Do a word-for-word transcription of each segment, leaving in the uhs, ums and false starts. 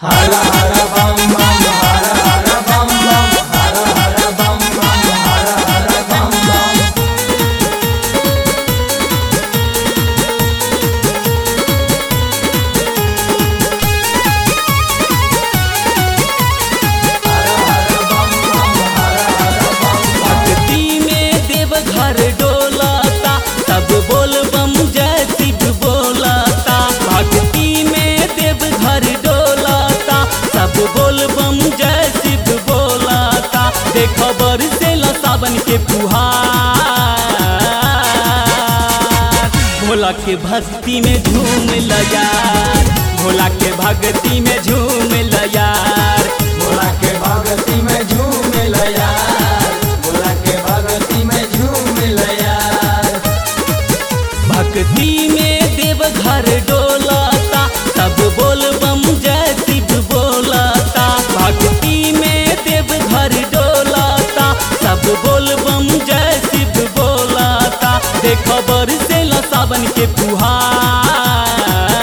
हर हर बम बम हर हर बम बम हर हर बम बम हर हर बम बम। भक्ति में देवघर डोलाता सब बोल बम जय शिव बोलाता। भक्ति में देवघर डोलाता सब बोल बम जय शिव बोलाता। देखो बरसेला सावन के फुहार, भोला के भक्ति में झूम ल यार, भोला के भक्ति में झूम ल यार। भोला के भगती में झूम ल यार, भोला के भगती में झूम ल यार। भक्ति में देवघर डोलाता सब बोल बम जय शिव बोलाता। भक्ति में देवघर डोलाता सब बोल बम जय शिव बोलाता। देखो बरसेला सावन के फुहार,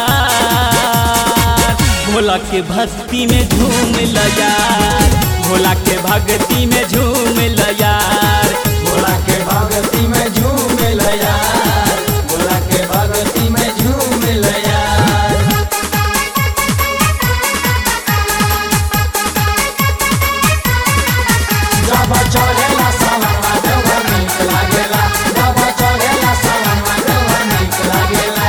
भोला के भक्ति में झूम ल यार, भोला के भक्ति में झूम ल यार। भोला के भगती में झूम ल यार, भोला के भगती में झूम ल यार। जब चढ़ेला सावनवा देवघर नीक लागेला, जब चढ़ेला सावनवा देवघर नीक लागेला।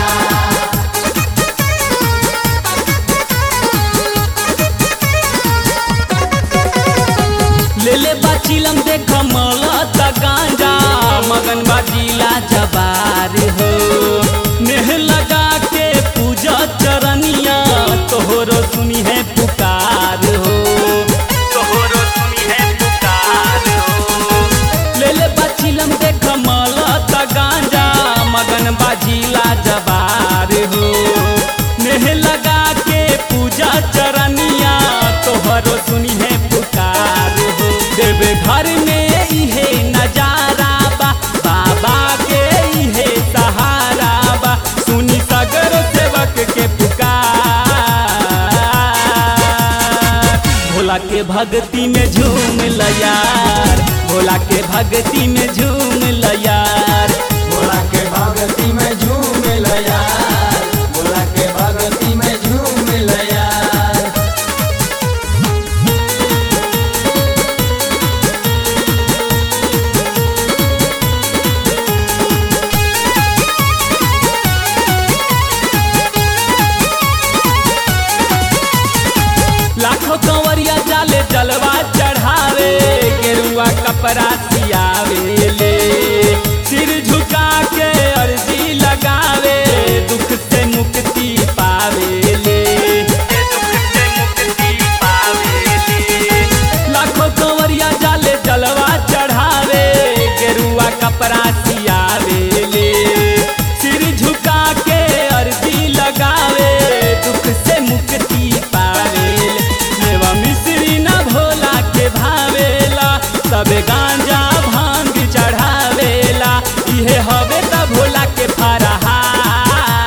ले ले बाचिलम देख मलता गांजा, मगन बाजीला जबार हो। नेह लगा के पूजा चरनिया तोहरो सुनी है पुकार हो, तोहरो सुनी है पुकार हो। ले ले बाचिलम देख मलता गांजा, मगन बाजीला जबार हो। नेह लगा के पूजा चरनिया तोहरो सुनी है पुकार हो। देवे घर में इहे नजारा बा, बाबा के इहे सहारा बा। सुनी सगर सेवक के पुकार, भोला के भक्ति में झूम ल यार, भोला के भक्ति में झूम ल यार। भोला के भगती में झूम ल यार, भोला के भगती में झूम ल यार। लाखों कंवरिया जाले जलवा चढ़ावे, गेरुआ कपड़ा सियावे ले। सिर झुका के अर्जी लगावे, दुख से मुक्ति पावे ले, दुख से मुक्ति पावे ले। लाखों कंवरिया जाले जलवा चढ़ावे, गेरुआ कपड़ा सियावे ले। सिर झुका के अर्जी लगावे, दुख से मुक्ति पावे ले। मेवा मिश्री न भोला के भावेला, सबे गांजा भांग चढ़ावेला। इहे हवे त भोला के फरहार,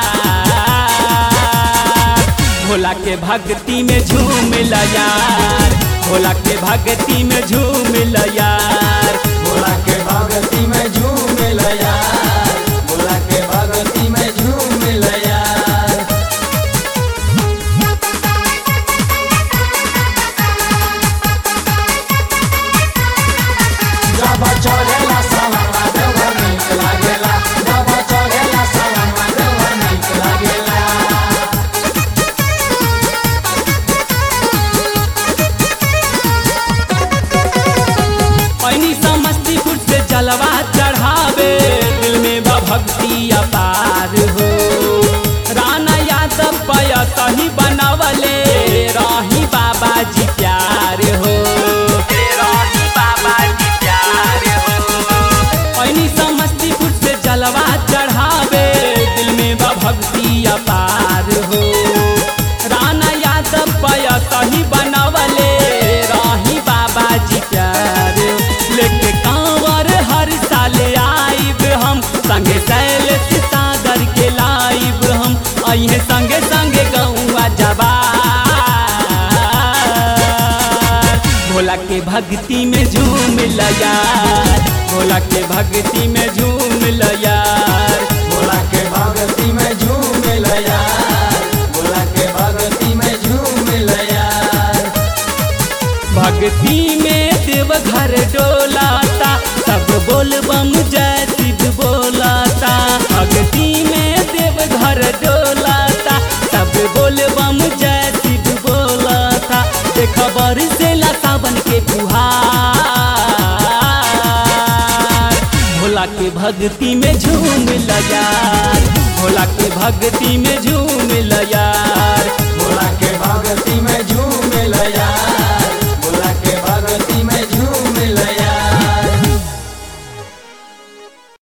भोला के भक्ति में झूम ल यार, भोला के भक्ति में झूम ल यार। भोला के भगती में झूम ल यार, भोला के भगती में झूम ल यार। जब चढ़ेला सावनवा देवघर नीक लागेला, जब चढ़ेला सावनवा देवघर नीक लागेला। पैनी समस्तीपुर से जलवा चढ़ावे, के भक्ति में झूम यार, भोला के भक्ति में झूम यार, भोला के भक्ति में झूम यार, भोला के भक्ति में झूम यार। भक्ति में देव घर डोलाता, सब बोल बम जय शिव बोलाता। भक्ति में देव घर डोलाता, सब बोल बम जय शिव बोलाता। खबर से ला सावन के फुहार, भोला के भक्ति में झूम यार, भोला के भक्ति में झूम यार।